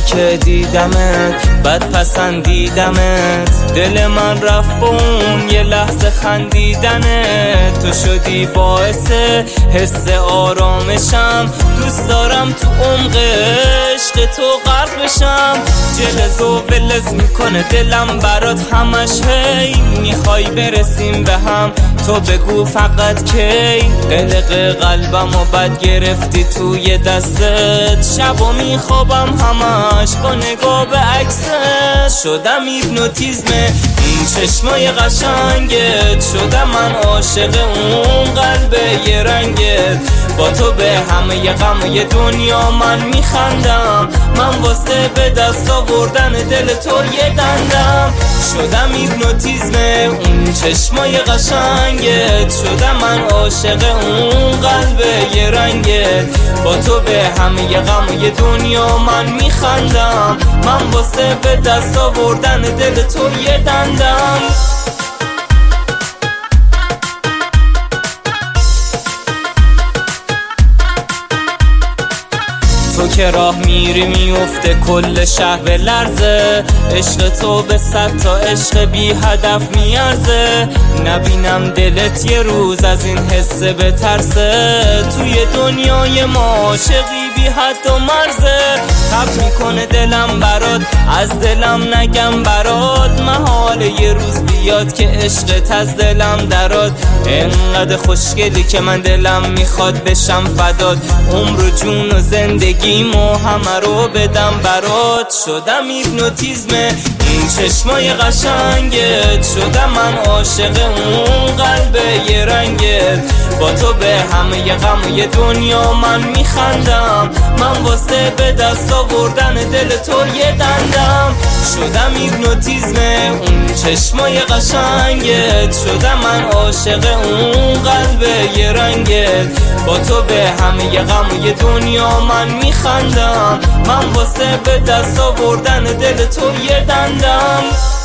که دیدمت بد پسندیدمت، دل من رفت با اون یه لحظه خندیدنت. تو شدی باعث حس آرامشم، دوست دارم تو عمق عشق تو غرق بشم. جلز و ولز میکنه دلم برات همش، هی میخوای برسیم به هم، تو بگو فقط کی. قلق قلبم و بد گرفتی توی دستت، شبا میخوابم همش با نگاه به عکست. شدم هیپنوتیزم این چشمای قشنگت، شدم من عاشق اون قلب یه رنگت. با تو به همه غم دنیا من میخندم، من واسه به دست آوردن دل تو یه دندم. شدم هیپنوتیزم اون چشمای قشنگت، شدم من عاشق اون قلب یه رنگت. با تو به همه غم دنیا من میخندم، من واسه به دست آوردن دل تو یه دندم. تو که راه میری میفته کل شهر به لرزه، عشق تو به 100 تا عشق بی هدف میارزه. نبینم دلت یه روز از این حسه بترسه، توی دنیای ما عاشقی بی حد و مرزه. تب میکنه دلم برات، از دلم نگم برات، محال یه روز بیاد که عشقت از دلم دراد. انقدر خوشگلی که من دلم میخواد بشم فدات، عمر و جون و زندگیمو همه رو بدم برات. شدم هیپنوتیزم این چشمای قشنگت، شدم من عاشق اون قلب یه رنگت. با تو به همه غم دنیا من میخندم، من واسه به دست آوردن دل تو یه دندم. شدم هیپنوتیزم اون چشمای قشنگت، شدم من عاشق اون قلب یه رنگت. با تو به همه غم دنیا من میخندم، من واسه به دست آوردن دل تو یه دندم.